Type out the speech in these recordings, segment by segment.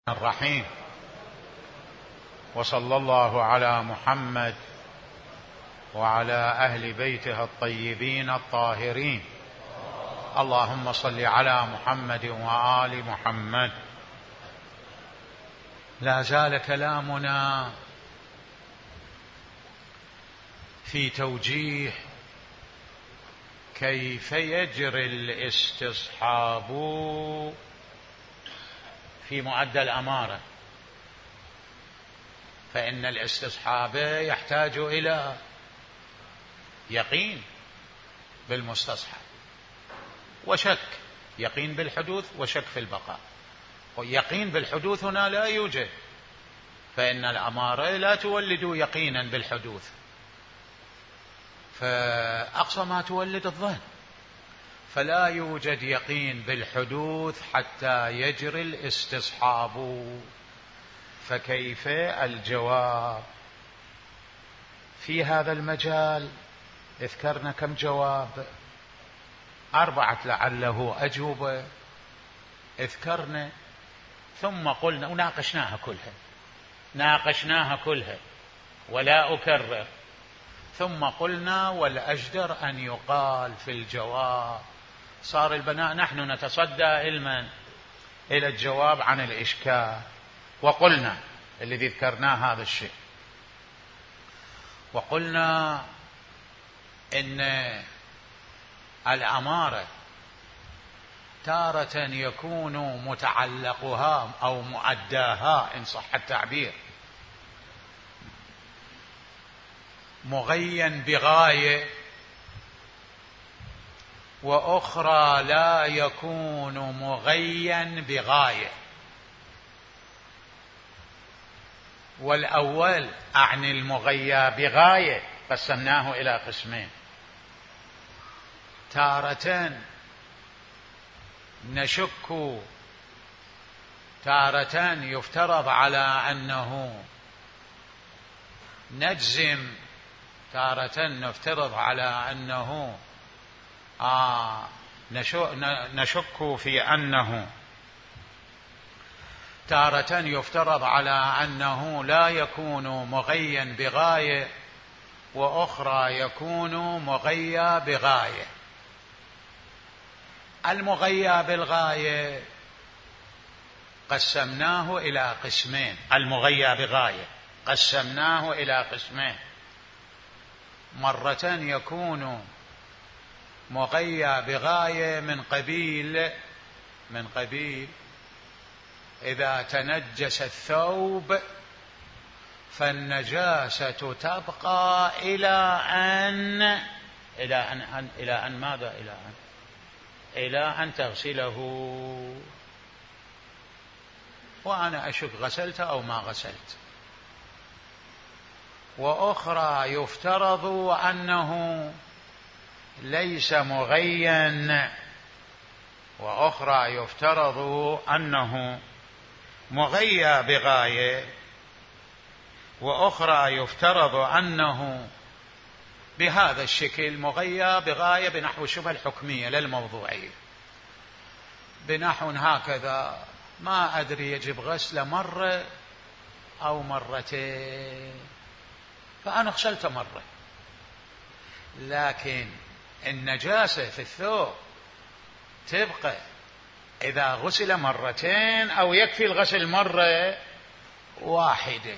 الرحيم. وصلى الله على محمد وعلى أهل بيته الطيبين الطاهرين. اللهم صل على محمد وآل محمد. لا زال كلامنا في توجيه كيف يجري الاستصحاب في مؤدى الأمارة، فإن الاستصحاب يحتاج إلى يقين بالمستصحب وشك، يقين بالحدوث وشك في البقاء. ويقين بالحدوث هنا لا يوجد، فإن الأمارة لا تولد يقينا بالحدوث، فأقصى ما تولد الظن، فلا يوجد يقين بالحدوث حتى يجري الاستصحاب. فكيف الجواب في هذا المجال؟ اذكرنا كم جواب، 4 لعله أجوبة اذكرنا، ثم قلنا وناقشناها كلها ولا أكرر، ثم قلنا والأجدر أن يقال في الجواب. صار البناء نحن نتصدى إلى الجواب عن الإشكال، وقلنا الذي ذكرناه هذا الشيء، وقلنا إن الأمارة تارة يكون متعلقها أو مؤداها إن صح التعبير مغين بغاية، وأخرى لا يكون مغين بغاية. والأول أعني المغيى بغاية قسمناه إلى قسمين: تارة نشك، تارة يفترض على أنه نجزم، تارة نفترض على أنه نشك في أنه، تارة يفترض على أنه لا يكون مغيا بغاية، وأخرى يكون مغيا بغاية. المغيا بالغاية قسمناه إلى قسمين، المغيا بغاية قسمناه إلى قسمين: مرة يكون مغيا بغاية من قبيل إذا تنجس الثوب فالنجاسة تبقى إلى أن تغسله، وأنا أشك غسلت أو ما غسلت. وأخرى يفترض أنه ليس مغيا، وأخرى يفترض أنه مغيا بغاية، وأخرى يفترض أنه بهذا الشكل مغيا بغاية بنحو الشبهة الحكمية للموضوعية، بنحو هكذا: ما أدري يجب غسل مرة أو مرتين، فأنا غسلت مرة، لكن النجاسة في الثوب تبقى إذا غسل مرتين أو يكفي الغسل مرة واحدة.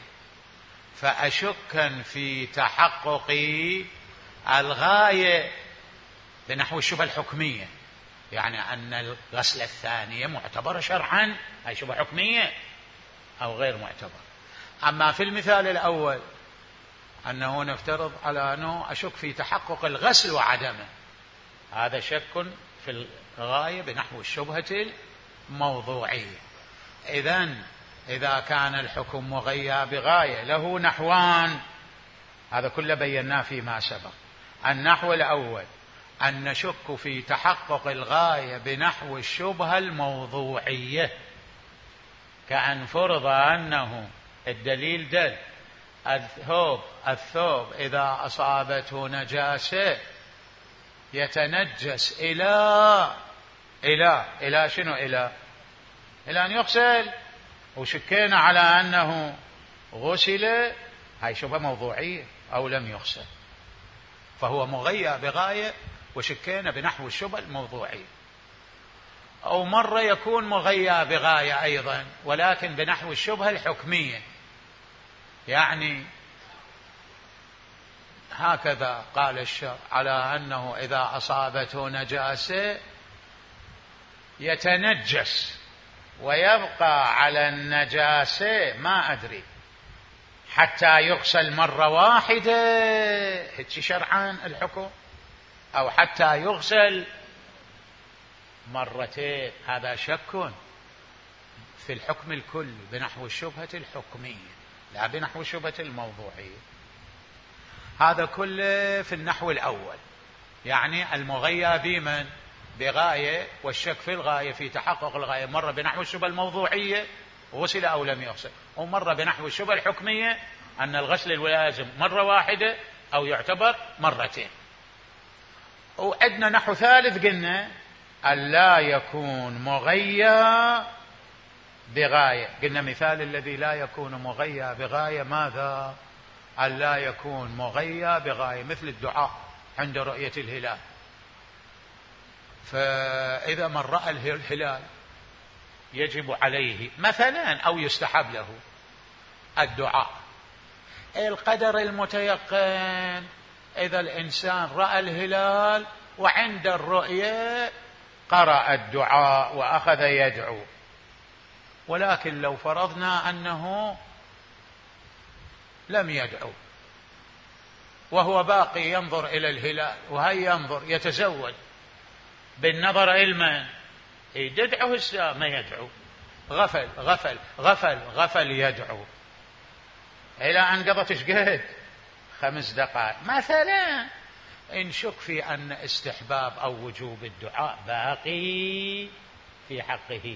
فأشك في تحقق الغاية بنحو الشبهة الحكمية، يعني أن الغسلة الثانية معتبرة شرعا، هي شبهة حكمية أو غير معتبر. أما في المثال الأول أنه نفترض على أنه أشك في تحقق الغسل وعدمه، هذا شك في الغاية بنحو الشبهة الموضوعية. إذا كان الحكم مغيا بغاية له نحوان، هذا كله بيناه فيما سبق. النحو الأول أن نشك في تحقق الغاية بنحو الشبهة الموضوعية، كأن فرض أنه الدليل دل الثوب إذا أصابته نجاسة يتنجس إلى شنو؟ إلى أن يغسل، وشكينا على أنه غسل، هاي شبهة موضوعية، أو لم يغسل، فهو مغيى بغاية وشكينا بنحو الشبهة الموضوعية. أو مرة يكون مغيى بغاية أيضا ولكن بنحو الشبهة الحكمية، يعني هكذا قال الشرع على أنه إذا أصابته نجاسة يتنجس ويبقى على النجاسة ما أدري حتى يغسل مرة واحدة، هيك شرعان الحكم، أو حتى يغسل مرتين، هذا شك في الحكم الكلي بنحو الشبهة الحكمية لا بنحو الشبهة الموضوعية. هذا كله في النحو الأول، يعني المغيى بمن بغاية والشك في الغاية في تحقق الغاية، مرة بنحو الشبهة الموضوعية غسل أو لم يغسل، ومرة بنحو الشبهة الحكمية أن الغسل الوازم مرة واحدة أو يعتبر مرتين. وعندنا نحو ثالث قلنا ألا يكون مغيى بغاية، قلنا مثال الذي لا يكون مغيى بغاية ماذا؟ ألا يكون مغيى بغاية، مثل الدعاء عند رؤية الهلال، فإذا من رأى الهلال يجب عليه مثلا أو يستحب له الدعاء. القدر المتيقن إذا الإنسان رأى الهلال وعند الرؤية قرأ الدعاء وأخذ يدعو، ولكن لو فرضنا أنه لم يدعو وهو باقي ينظر إلى الهلال وهي ينظر يتزود بالنظر علما، يدعو الساعة ما يدعو، غفل غفل غفل غفل يدعو إلى أن قضت شقد 5 دقائق مثلا، إن شك في أن استحباب أو وجوب الدعاء باقي في حقه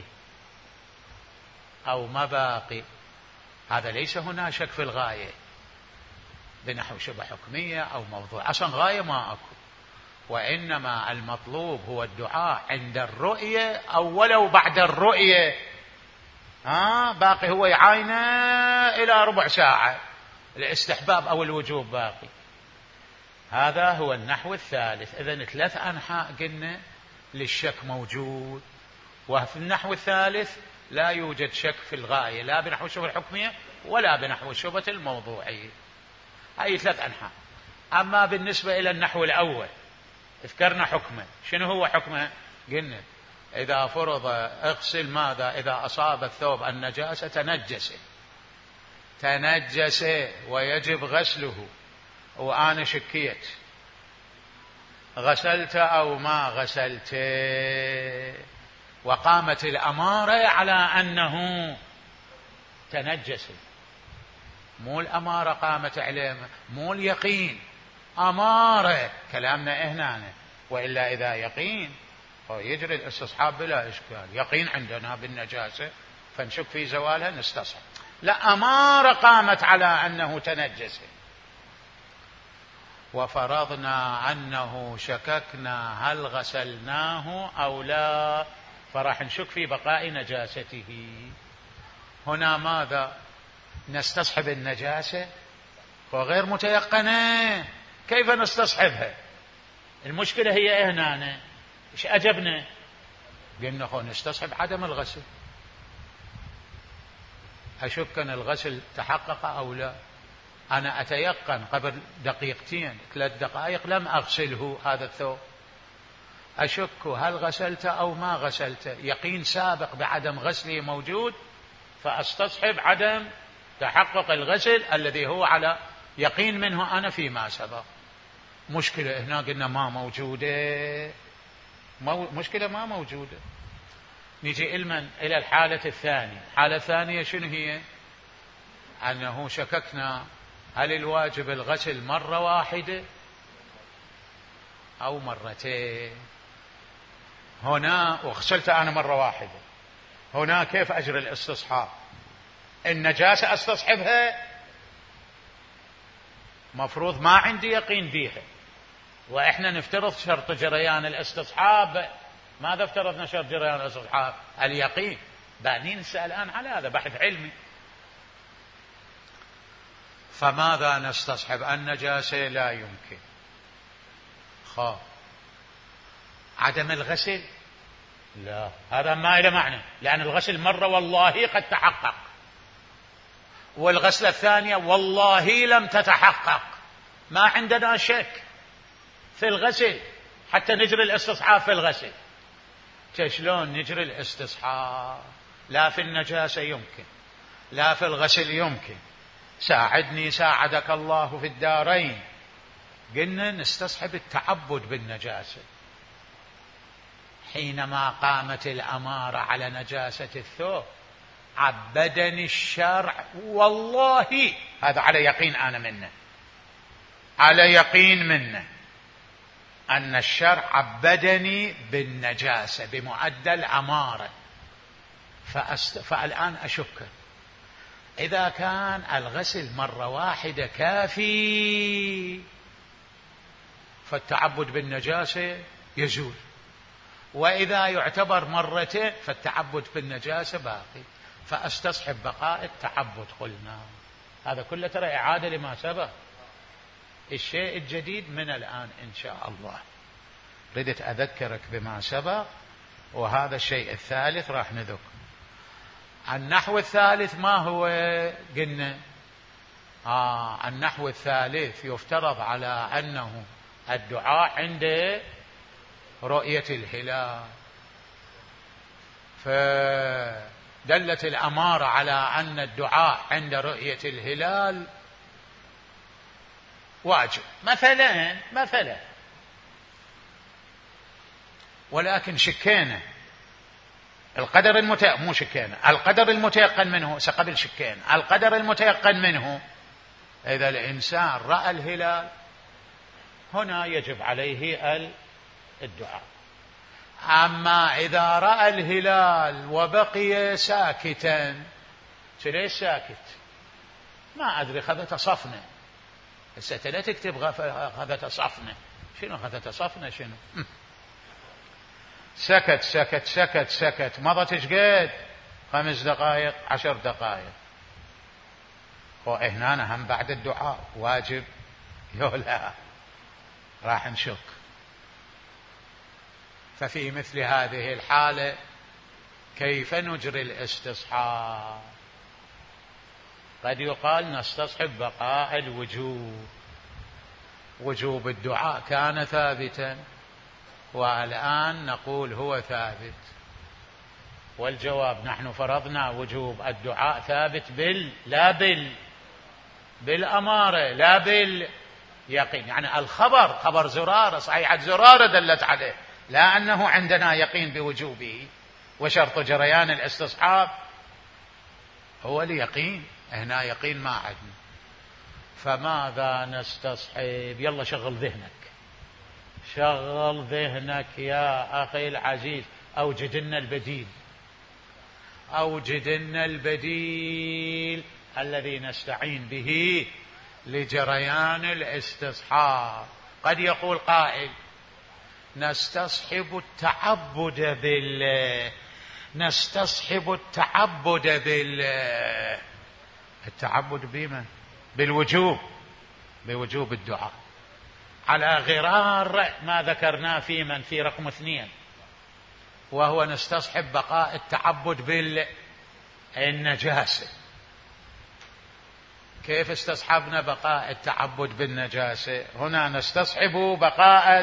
أو ما باقي، هذا ليس هنا شك في الغاية بنحو شبه حكمية أو موضوع، أصلا غاية ما أكو، وإنما المطلوب هو الدعاء عند الرؤية أو ولو بعد الرؤية، باقي هو يعاينه إلى ربع ساعة، الاستحباب أو الوجوب باقي. هذا هو النحو الثالث. إذن 3 أنحاء قلنا للشك موجود، وفي النحو الثالث لا يوجد شك في الغاية لا بنحو الشبهة الحكمية ولا بنحو الشبهة الموضوعية، هاي 3 أنحاء. أما بالنسبة إلى النحو الأول ذكرنا حكمه، شنو هو حكمه؟ قلنا إذا فرض اغسل ماذا؟ إذا أصاب الثوب النجاسة تنجس ويجب غسله، وأنا شكيت غسلت أو ما غسلت، وقامت الأمارة على أنه تنجس، مو الأمارة قامت عليه، مو اليقين، أمارة كلامنا هنا، وإلا إذا يقين يجري الاستصحاب بلا إشكال، يقين عندنا بالنجاسة فنشك في زوالها نستصحب، لا أمارة قامت على أنه تنجس، وفرضنا أنه شككنا هل غسلناه أو لا، فراح نشك في بقاء نجاسته. هنا ماذا؟ نستصحب النجاسة وغير متيقنة، كيف نستصحبها؟ المشكلة هي هنا، إيش أجبنا؟ قلنا نستصحب عدم الغسل، أشك أن الغسل تحقق أو لا، أنا أتيقن قبل 2 3 دقائق لم أغسله هذا الثوب، أشك هل غسلت أو ما غسلت، يقين سابق بعدم غسله موجود، فأستصحب عدم تحقق الغسل الذي هو على يقين منه أنا فيما سبق. مشكلة هنا قلنا ما موجودة، مشكلة ما موجودة. نجي إلى الحالة الثانية. الحالة الثانية شنو هي؟ أنه شككنا هل الواجب الغسل مرة واحدة أو مرتين. هنا وغسلت أنا مرة واحدة، هنا كيف أجري الاستصحاب؟ النجاسة استصحبها، مفروض ما عندي يقين بيها، وإحنا نفترض شرط جريان الاستصحاب. ماذا افترضنا شرط جريان الاستصحاب؟ اليقين بانين نسأل الآن على هذا بحث علمي. فماذا نستصحب؟ النجاسة لا يمكن. عدم الغسل لا، هذا ما له معنى، لأن الغسل مرة والله قد تحقق، والغسلة الثانية والله لم تتحقق. ما عندنا شك في الغسل حتى نجري الاستصحاب في الغسل. شلون نجري الاستصحاب؟ لا في النجاسة يمكن، لا في الغسل يمكن. ساعدني ساعدك الله في الدارين. قلنا نستصحب التعبد بالنجاسة. حينما قامت الأمارة على نجاسة الثوب عبدني الشرع، والله هذا على يقين أنا منه، على يقين منه أن الشرع عبدني بالنجاسة بمعدل أمارة. فالآن أشك إذا كان الغسل مرة واحدة كافي فالتعبد بالنجاسة يزول، وإذا يعتبر مرتين فالتعبد بالنجاسة باقي، فأستصحب بقاء التعبد. قلنا هذا كله ترى إعادة لما سبق. الشيء الجديد من الآن إن شاء الله ردت أذكرك بما سبق، وهذا الشيء الثالث راح نذكر. النحو الثالث ما هو؟ قلنا النحو الثالث يفترض على أنه الدعاء عند رؤية الهلال، فدلت الأمارة على أن الدعاء عند رؤية الهلال واجب مثلا، ولكن شكينا القدر مو شكينا القدر المتيقن منه قبل شكينا القدر المتيقن منه. إذا الإنسان رأى الهلال هنا يجب عليه الدعاء. أما إذا رأى الهلال وبقي ساكتا، ليش ساكت؟ ما أدري، خذت صفنة. هسه لا تكتب خذت صفنة. شنو خذت صفنة؟ شنو؟ سكت سكت سكت سكت. مضت ايش قد؟ 5 دقائق 10 دقائق. وهنا هم بعد الدعاء واجب لا، راح نشك. ففي مثل هذه الحالة كيف نجري الاستصحاب؟ قد يقال نستصحب بقاء الوجوب. وجوب الدعاء كان ثابتا والآن نقول هو ثابت، والجواب نحن فرضنا وجوب الدعاء ثابت بالأمارة لا باليقين. يعني الخبر خبر زرارة، صحيحة زرارة دلت عليه، لا أنه عندنا يقين بوجوبه. وشرط جريان الاستصحاب هو اليقين، هنا يقين ما عندنا. فماذا نستصحب؟ يلا شغل ذهنك، شغل ذهنك يا أخي العزيز. أوجد لنا البديل الذي نستعين به لجريان الاستصحاب. قد يقول قائل نستصحب التعبد بالله. التعبد بما؟ بوجوب الدعاء، على غرار ما ذكرناه في رقم 2، وهو نستصحب بقاء التعبد بالنجاسة. كيف استصحبنا بقاء التعبد بالنجاسة؟ هنا نستصحب بقاء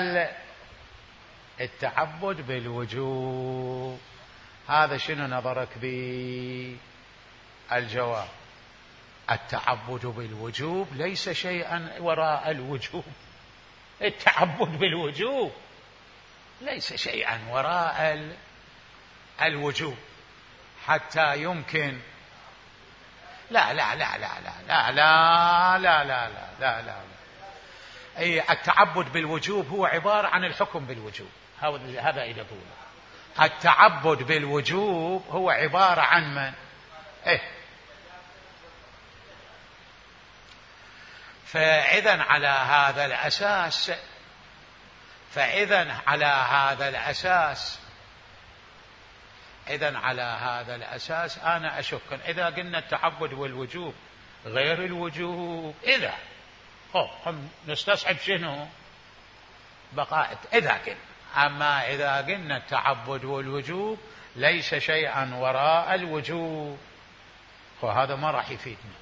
التعبد بالوجوب. هذا شنو نظرك به؟ الجواب التعبد بالوجوب ليس شيئا وراء الوجوب. التعبد بالوجوب ليس شيئا وراء الوجوب حتى يمكن. لا لا لا لا لا لا لا لا لا لا لا. أي التعبد بالوجوب هو عبارة عن الحكم بالوجوب. هذا إذا يقول التعبد بالوجوب هو عبارة عن من؟ فإذا على هذا الأساس إذن على هذا الأساس أنا أشك إذا قلنا التعبد والوجوب غير الوجوب، إذا هم نستصعب شنو بقاء إذا قلنا، أما إذا قلنا التعبد والوجوب ليس شيئا وراء الوجوب وهذا ما راح يفيدنا.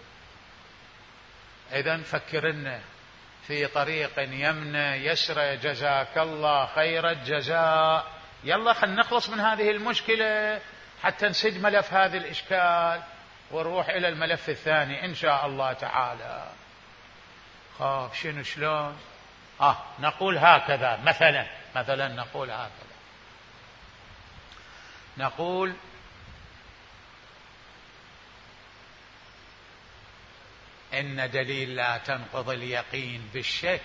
إذن فكرنا في طريق يمنى يسرى جزاك الله خير الجزاء. يلا خلنا نخلص من هذه المشكلة حتى نسد ملف هذا الإشكال ونروح إلى الملف الثاني إن شاء الله تعالى. خاف شنو شلون؟ نقول هكذا مثلا نقول هكذا، نقول إن دليل لا تنقض اليقين بالشك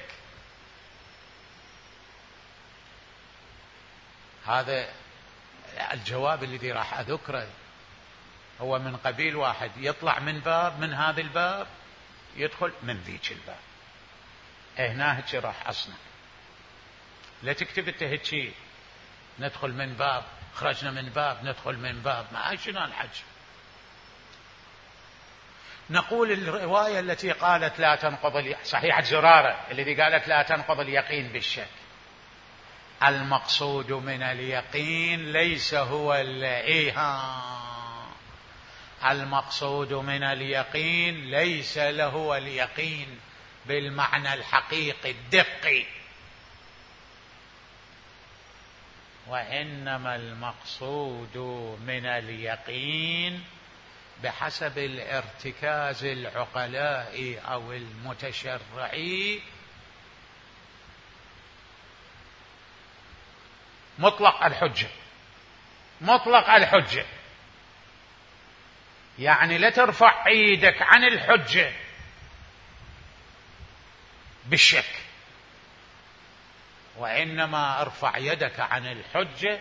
هذا الجواب الذي راح أذكره هو من قبيل واحد يطلع من باب من هذا الباب يدخل من ذيك الباب. هنا هيك راح أصنع، لا تكتب انت هيك ندخل من باب خرجنا من باب ندخل من باب، ما شنو الحج. نقول الرواية التي قالت لا تنقض صحيحة زرارة الذي قالت لا تنقض اليقين بالشك، المقصود من اليقين ليس هو المقصود من اليقين ليس له اليقين بالمعنى الحقيقي الدقي، وإنما المقصود من اليقين بحسب الارتكاز العقلائي أو المتشرعي مطلق الحجة، يعني لا ترفع ايدك عن الحجة بالشك، وإنما ارفع يدك عن الحجة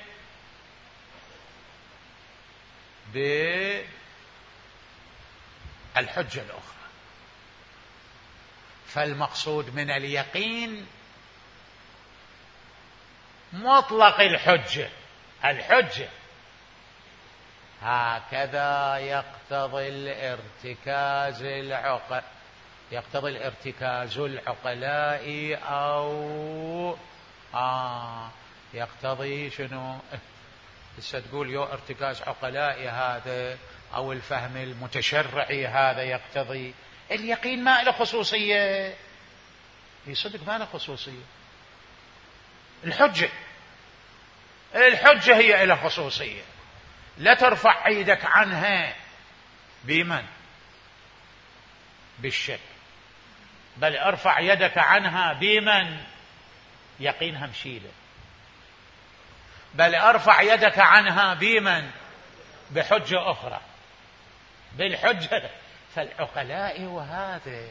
بالحجة الأخرى. فالمقصود من اليقين مطلق الحجة هكذا يقتضي الارتكاز العقلائي أو يقتضي شنو لسه تقول يو ارتكاز عقلائي هذا أو الفهم المتشرعي هذا يقتضي اليقين. ما له خصوصية، يصدق ما له خصوصية. الحجة هي له خصوصية، لا ترفع ايدك عنها بمن بالشك، بل ارفع يدك عنها بمن يقينها مشيله، بل ارفع يدك عنها بمن بحجة أخرى بالحجة. فالعقلاء وهذا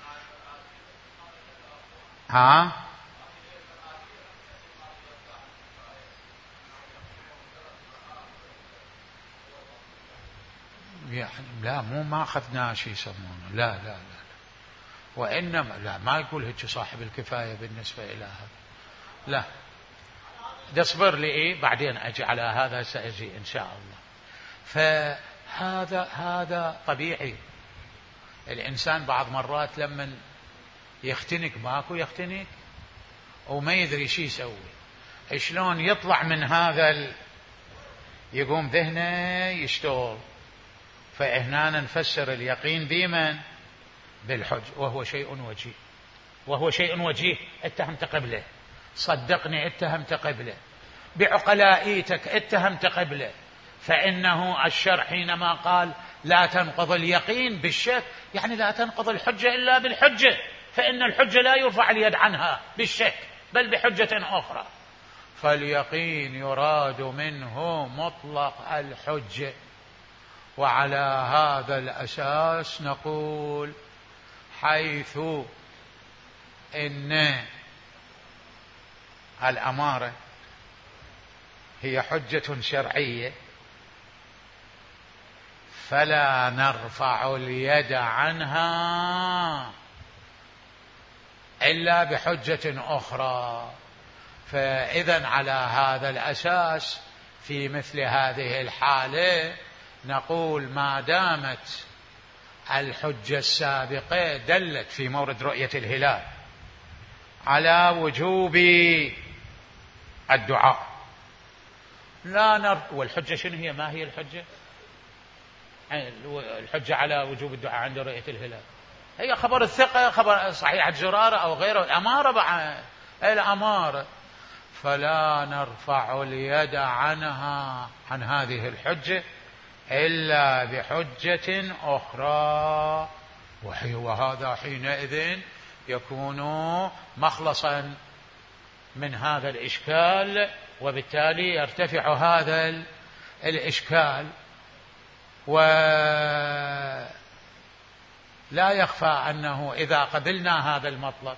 يعني لا ما أخذنا شيء يسمونه لا وإنما لا ما يقول هيك صاحب الكفاية بالنسبة إلى هذا، لا اصبر لي بعدين أجي على هذا سأجي إن شاء الله. فهذا طبيعي. الإنسان بعض مرات لما يختنق ماكو يختنق وما يدري شي يسوي، شلون يطلع من هذا يقوم ذهنه يشتغل. فهنا نفسر اليقين بمن بالحج، وهو شيء وجيه اتهمت قبله، صدقني اتهمت قبله، بعقلائيتك اتهمت قبله. فإنه الشرع حينما قال لا تنقض اليقين بالشك يعني لا تنقض الحجة إلا بالحجة، فإن الحجة لا يرفع اليد عنها بالشك بل بحجة أخرى. فاليقين يراد منه مطلق الحجة. وعلى هذا الأساس نقول حيث إن الأمارة هي حجة شرعية فلا نرفع اليد عنها إلا بحجة أخرى. فإذن على هذا الأساس في مثل هذه الحالة نقول ما دامت الحجة السابقة دلت في مورد رؤية الهلال على وجوب الدعاء والحجة شنو هي؟ ما هي الحجة؟ الحجة على وجوب الدعاء عند رؤية الهلال هي خبر الثقة، خبر صحيحة زرارة أو غيره، الأمارة بعد الأمارة، فلا نرفع اليد عنها عن هذه الحجة إلا بحجة أخرى، وهذا حينئذ يكون مخلصا من هذا الإشكال، وبالتالي يرتفع هذا الإشكال. ولا يخفى أنه إذا قبلنا هذا المطلب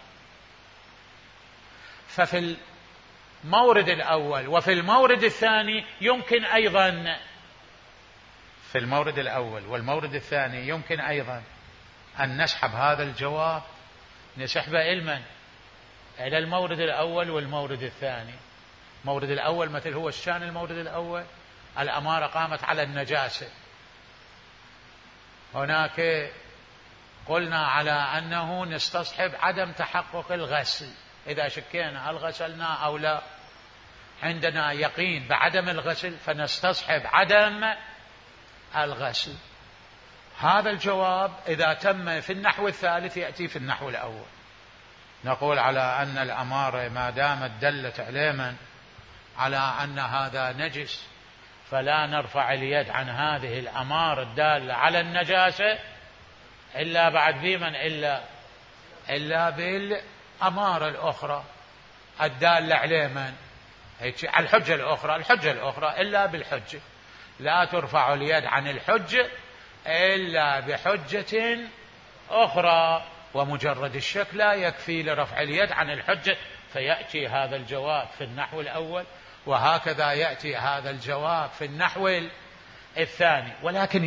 ففي المورد الأول وفي المورد الثاني يمكن أيضا، في المورد الأول والمورد الثاني يمكن أيضا أن نسحب هذا الجواب، نسحبه إلى المورد الأول والمورد الثاني. المورد الأول مثل هو الشان المورد الأول، الأمارة قامت على النجاسة، هناك قلنا على أنه نستصحب عدم تحقق الغسل، إذا شكينا هل غسلنا أو لا، عندنا يقين بعدم الغسل فنستصحب عدم الغسل. هذا الجواب إذا تم في النحو الثالث يأتي في النحو الأول، نقول على أن الأمارة ما دامت دلت علما على أن هذا نجس فلا نرفع اليد عن هذه الأمارة الدالة على النجاسة إلا بعد بمن إلا بالأمارة الأخرى الدالة علما، الحجة الأخرى إلا بالحجة، لا ترفع اليد عن الحجة إلا بحجة أخرى، ومجرد الشك لا يكفي لرفع اليد عن الحجة، فيأتي هذا الجواب في النحو الأول وهكذا يأتي هذا الجواب في النحو الثاني. ولكن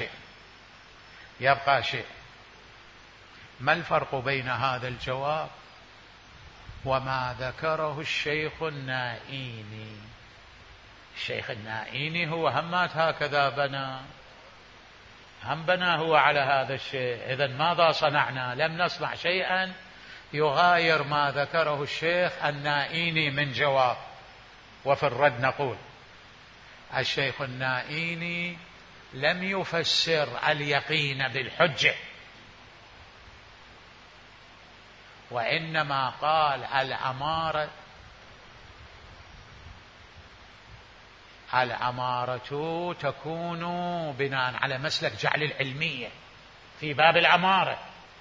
يبقى شيء، ما الفرق بين هذا الجواب وما ذكره الشيخ النائيني؟ الشيخ النائيني هو همات هكذا بنى هو على هذا الشيء، إذن ماذا صنعنا؟ لم نصنع شيئا يغاير ما ذكره الشيخ النائيني من جواب. وفي الرد نقول الشيخ النائيني لم يفسر اليقين بالحجة، وإنما قال الأمارة تكون بناء على مسلك جعل العلمية في باب الأمارة،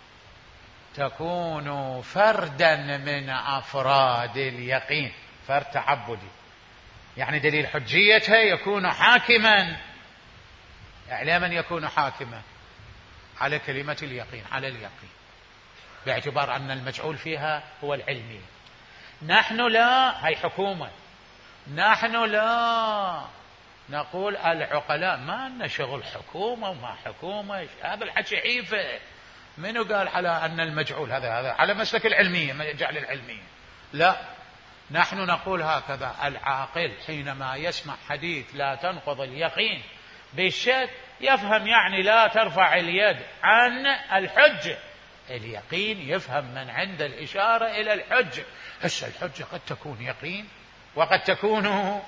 تكون فردا من أفراد اليقين، فرد تعبدي، يعني دليل حجيتها يكون حاكما، إعلاما يكون حاكما على كلمة اليقين، على اليقين، باعتبار أن المجعول فيها هو العلمي. نحن لا، هي حكومة، نحن لا نقول العقلاء ما لنا شغل حكومة وما حكومة، هذا الحكي عيفة. منو قال على أن المجعول هذا على مسلك العلمية، جعل العلمية؟ لا، نحن نقول هكذا: العاقل حينما يسمع حديث لا تنقض اليقين بالشك يفهم يعني لا ترفع اليد عن الحجة. اليقين يفهم من عند الإشارة إلى الحجة. هسه الحجة قد تكون يقين وقد تكون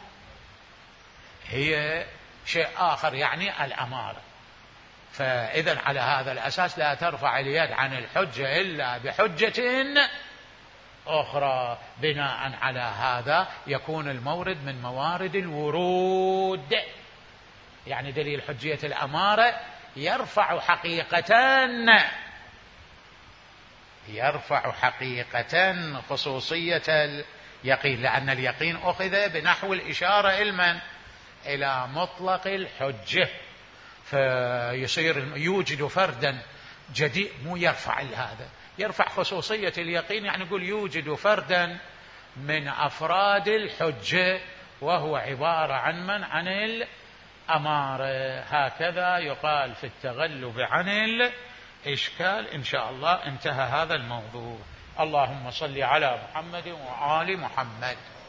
هي شيء آخر، يعني الأمارة. فإذن على هذا الأساس لا ترفع اليد عن الحجة إلا بحجة أخرى. بناء على هذا يكون المورد من موارد الورود، يعني دليل حجية الأمارة يرفع حقيقة خصوصية اليقين، لأن اليقين أخذ بنحو الإشارة إلى مطلق الحجة، فيصير يوجد فردا جديد، مو يرفع هذا، يرفع خصوصية اليقين، يعني يقول يوجد فردا من أفراد الحجة وهو عبارة عن الأمارة. هكذا يقال في التغلب عن الإشكال. إن شاء الله انتهى هذا الموضوع. اللهم صل على محمد وآل محمد.